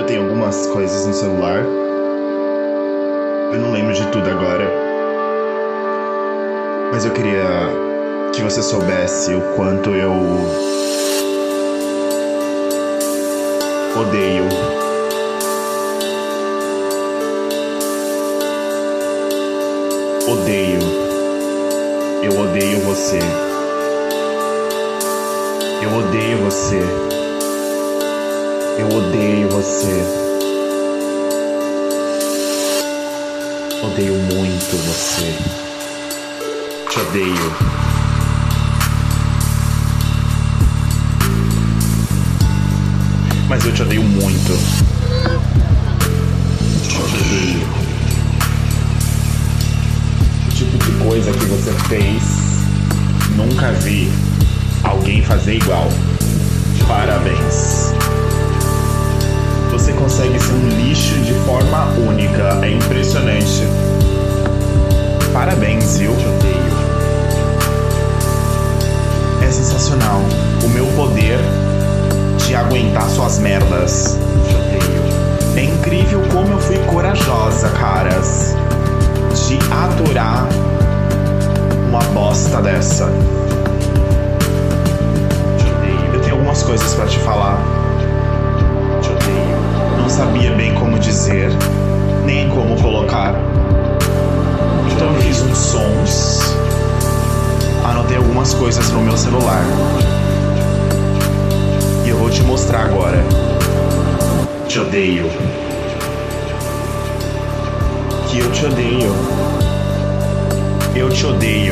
tem algumas coisas no celular. Eu não lembro de tudo agora. Mas eu queria que você soubesse o quanto eu odeio. Odeio. Eu odeio você. Eu odeio você. Eu odeio você. Odeio muito você. Te odeio. Mas eu te odeio muito. Te odeio. O tipo de coisa que você fez, nunca vi alguém fazer igual. Parabéns. Você consegue ser um lixo de forma única. É impressionante. Parabéns, viu? Te odeio. É sensacional. O meu poder de aguentar suas merdas. Te odeio. É incrível como eu fui corajosa, caras, de aturar uma bosta dessa. Te odeio. Eu tenho algumas coisas pra te falar. Te odeio. Não sabia bem como dizer, nem como colocar. Então eu fiz uns sons. Anotei algumas coisas no meu celular. E eu vou te mostrar agora. Te odeio. Que eu te odeio. Eu te odeio.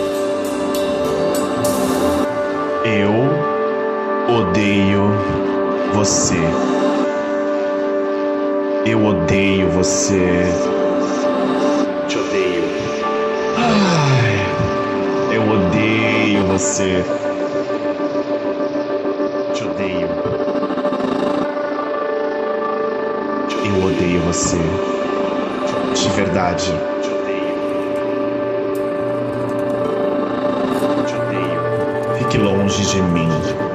Eu odeio você. Eu odeio você. Te odeio. Ai, eu odeio você. Te odeio. Eu odeio você. De verdade. Te odeio. Te odeio. Fique longe de mim.